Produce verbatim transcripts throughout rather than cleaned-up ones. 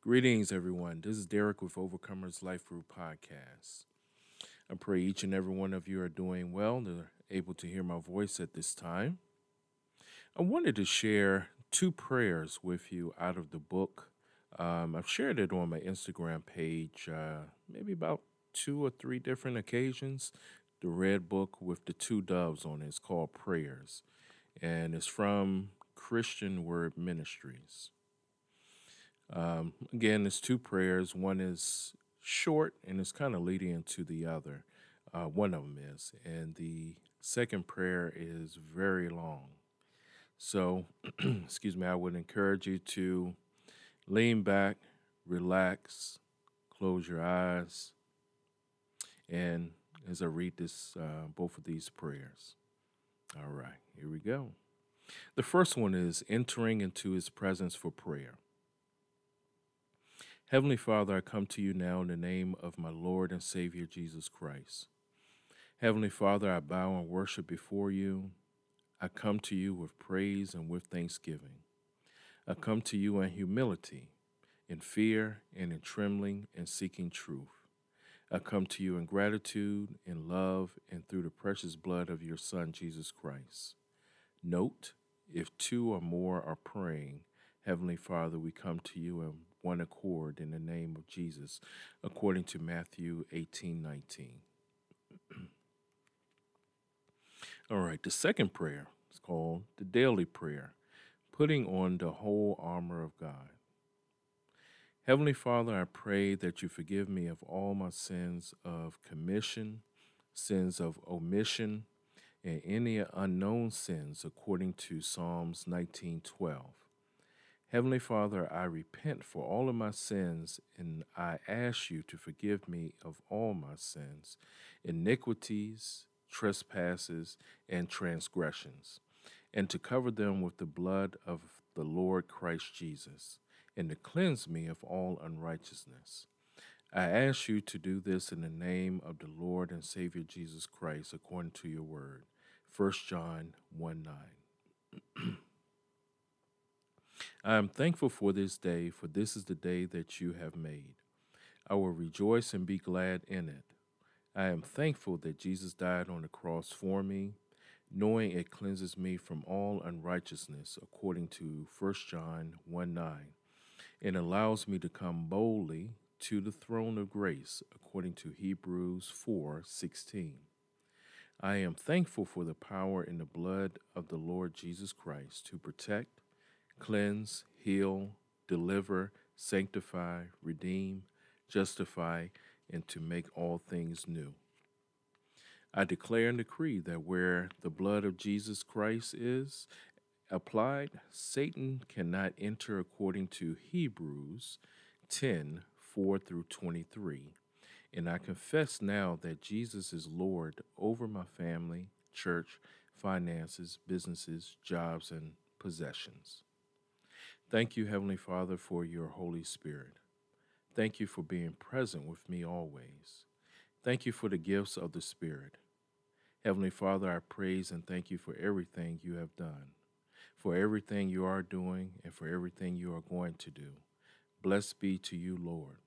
Greetings, everyone. This is Derek with Overcomers Life Group Podcast. I pray each and every one of you are doing well and are able to hear my voice at this time. I wanted to share two prayers with you out of the book. Um, I've shared it on my Instagram page, uh, maybe about two or three different occasions. The red book with the two doves on it is called Prayers, and it's from Christian Word Ministries. Um, again, there's two prayers. One is short and it's kind of leading into the other. Uh, one of them is. And the second prayer is very long. So, excuse me, I would encourage you to lean back, relax, close your eyes, and as I read this, uh, both of these prayers. All right, here we go. The first one is entering into his presence for prayer. Heavenly Father, I come to you now in the name of my Lord and Savior Jesus Christ. Heavenly Father, I bow and worship before you. I come to you with praise and with thanksgiving. I come to you in humility, in fear and in trembling and seeking truth. I come to you in gratitude, in love, and through the precious blood of your Son, Jesus Christ. Note, if two or more are praying, Heavenly Father, we come to you in one accord in the name of Jesus, according to Matthew eighteen nineteen. All right, the second prayer is called the daily prayer, putting on the whole armor of God. Heavenly Father, I pray that you forgive me of all my sins of commission, sins of omission, and any unknown sins according to Psalms nineteen twelve. Heavenly Father, I repent for all of my sins, and I ask you to forgive me of all my sins, iniquities, trespasses, and transgressions, and to cover them with the blood of the Lord Christ Jesus, and to cleanse me of all unrighteousness. I ask you to do this in the name of the Lord and Savior Jesus Christ, according to your word. First John one nine. I am thankful for this day, for this is the day that you have made. I will rejoice and be glad in it. I am thankful that Jesus died on the cross for me, knowing it cleanses me from all unrighteousness, according to First John one nine, and allows me to come boldly to the throne of grace, according to Hebrews four sixteen. I am thankful for the power in the blood of the Lord Jesus Christ to protect, cleanse, heal, deliver, sanctify, redeem, justify, and to make all things new. I declare and decree that where the blood of Jesus Christ is applied, Satan cannot enter, according to Hebrews ten four through twenty-three. And I confess now that Jesus is Lord over my family, church, finances, businesses, jobs, and possessions. Thank you, Heavenly Father, for your Holy Spirit. Thank you for being present with me always. Thank you for the gifts of the Spirit. Heavenly Father, I praise and thank you for everything you have done, for everything you are doing, and for everything you are going to do. Blessed be to you, Lord.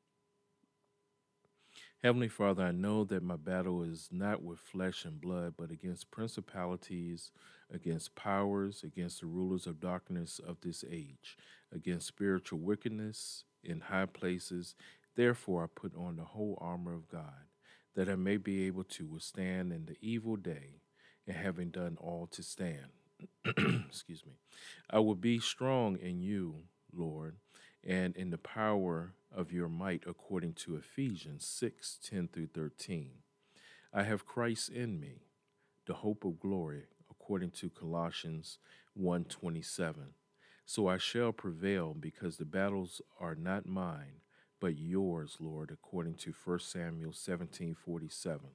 Heavenly Father, I know that my battle is not with flesh and blood, but against principalities, against powers, against the rulers of darkness of this age, against spiritual wickedness in high places. Therefore, I put on the whole armor of God, that I may be able to withstand in the evil day, and having done all to stand. Excuse me. I will be strong in you, Lord, and in the power of your might, according to Ephesians six ten through thirteen. I have Christ in me, the hope of glory, according to Colossians one twenty-seven. So I shall prevail, because the battles are not mine, but yours, Lord, according to First Samuel seventeen forty-seven.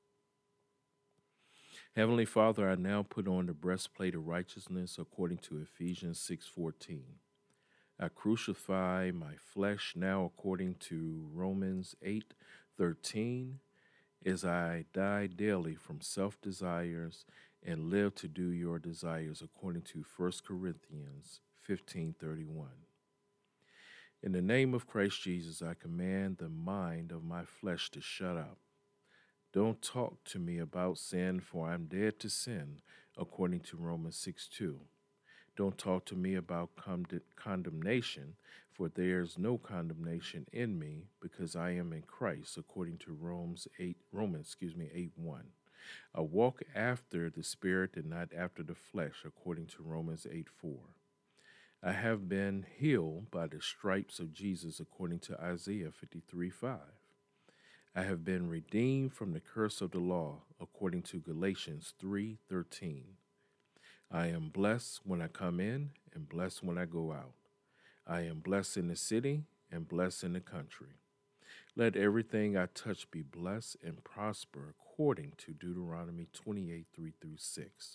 Heavenly Father, I now put on the breastplate of righteousness, according to Ephesians six fourteen. I crucify my flesh now, according to Romans eight thirteen, as I die daily from self-desires and live to do your desires, according to First Corinthians fifteen thirty-one. In the name of Christ Jesus, I command the mind of my flesh to shut up. Don't talk to me about sin, for I'm dead to sin, according to Romans six two. Don't talk to me about condemnation, for there is no condemnation in me, because I am in Christ, according to Romans eight, Romans, excuse me, eight one. I walk after the Spirit and not after the flesh, according to Romans eight four. I have been healed by the stripes of Jesus, according to Isaiah fifty-three five. I have been redeemed from the curse of the law, according to Galatians three thirteen. I am blessed when I come in and blessed when I go out. I am blessed in the city and blessed in the country. Let everything I touch be blessed and prosper, according to Deuteronomy twenty-eight three through six.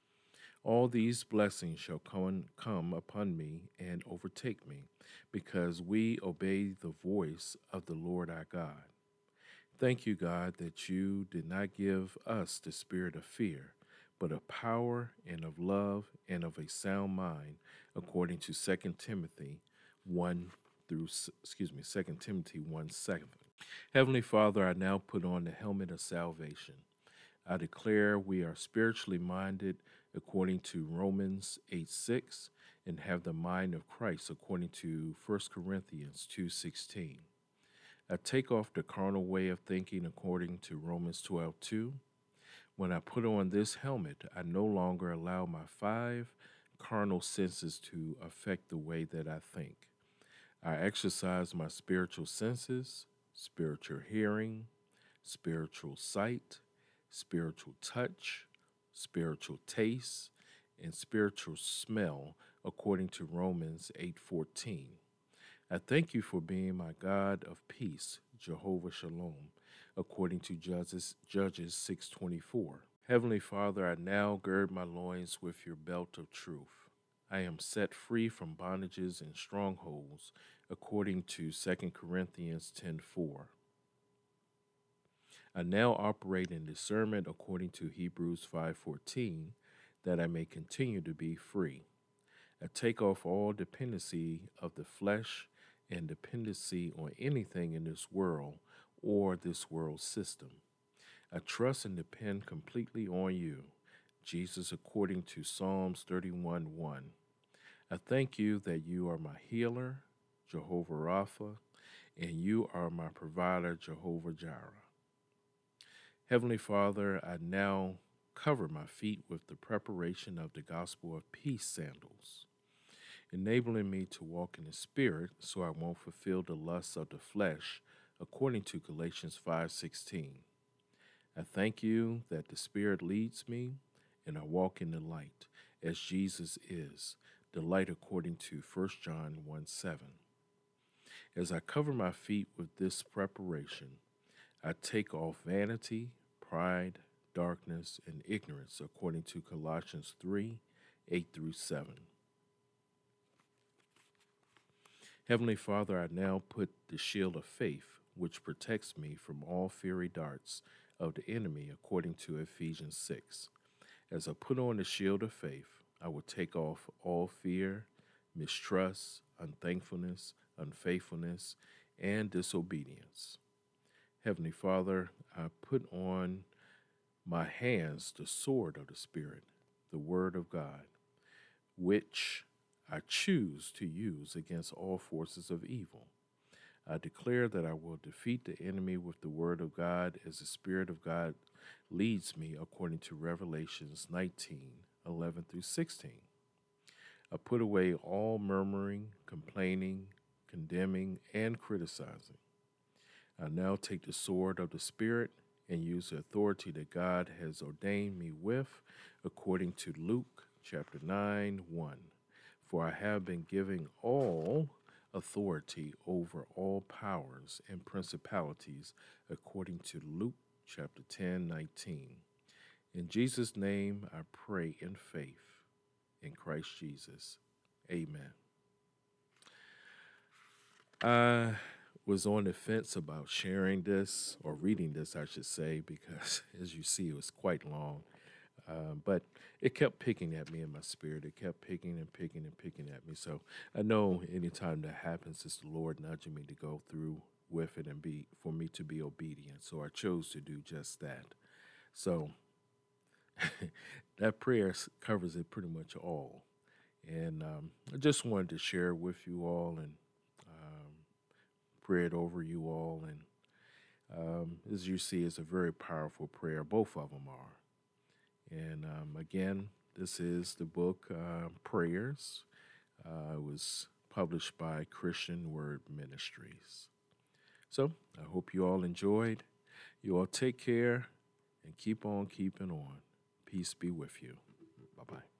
All these blessings shall come, come upon me and overtake me, because we obey the voice of the Lord our God. Thank you, God, that you did not give us the spirit of fear, but of power and of love and of a sound mind, according to Second Timothy one through, excuse me, Second Timothy one seven. Heavenly Father, I now put on the helmet of salvation. I declare we are spiritually minded according to Romans eight six, and have the mind of Christ according to First Corinthians two sixteen. I take off the carnal way of thinking according to Romans twelve two. When I put on this helmet, I no longer allow my five carnal senses to affect the way that I think. I exercise my spiritual senses, spiritual hearing, spiritual sight, spiritual touch, spiritual taste, and spiritual smell according to Romans eight fourteen. I thank you for being my God of peace, Jehovah Shalom, according to Judges, Judges six twenty-four. Heavenly Father, I now gird my loins with your belt of truth. I am set free from bondages and strongholds, according to Second Corinthians ten four. I now operate in discernment according to Hebrews five fourteen, that I may continue to be free. I take off all dependency of the flesh and dependency on anything in this world or this world system. I trust and depend completely on you, Jesus, according to Psalms thirty-one one. I thank you that you are my healer, Jehovah Rapha, and you are my provider, Jehovah Jireh. Heavenly Father, I now cover my feet with the preparation of the gospel of peace sandals, enabling me to walk in the Spirit so I won't fulfill the lusts of the flesh, according to Galatians five sixteen. I thank you that the Spirit leads me, and I walk in the light, as Jesus is, the light according to First John one seven. As I cover my feet with this preparation, I take off vanity, pride, darkness, and ignorance, according to Colossians three eight through seven. Heavenly Father, I now put the shield of faith, which protects me from all fiery darts of the enemy, according to Ephesians six. As I put on the shield of faith, I will take off all fear, mistrust, unthankfulness, unfaithfulness, and disobedience. Heavenly Father, I put on my hands the sword of the Spirit, the Word of God, which I choose to use against all forces of evil. I declare that I will defeat the enemy with the Word of God as the Spirit of God leads me, according to Revelations nineteen eleven through sixteen. I put away all murmuring, complaining, condemning, and criticizing. I now take the sword of the Spirit and use the authority that God has ordained me with, according to Luke chapter nine one. For I have been given all authority over all powers and principalities, according to Luke chapter ten nineteen. In Jesus' name I pray in faith, in Christ Jesus. Amen. I was on the fence about sharing this, or reading this, I should say, because as you see, it was quite long. Um, but it kept picking at me in my spirit. It kept picking and picking and picking at me. So I know anytime that happens, it's the Lord nudging me to go through with it and be for me to be obedient. So I chose to do just that. So that prayer s- covers it pretty much all. And um, I just wanted to share with you all and um, pray it over you all. And um, as you see, it's a very powerful prayer. Both of them are. And um, again, this is the book uh, Prayers. Uh, it was published by Christian Word Ministries. So I hope you all enjoyed. You all take care and keep on keeping on. Peace be with you. Bye bye.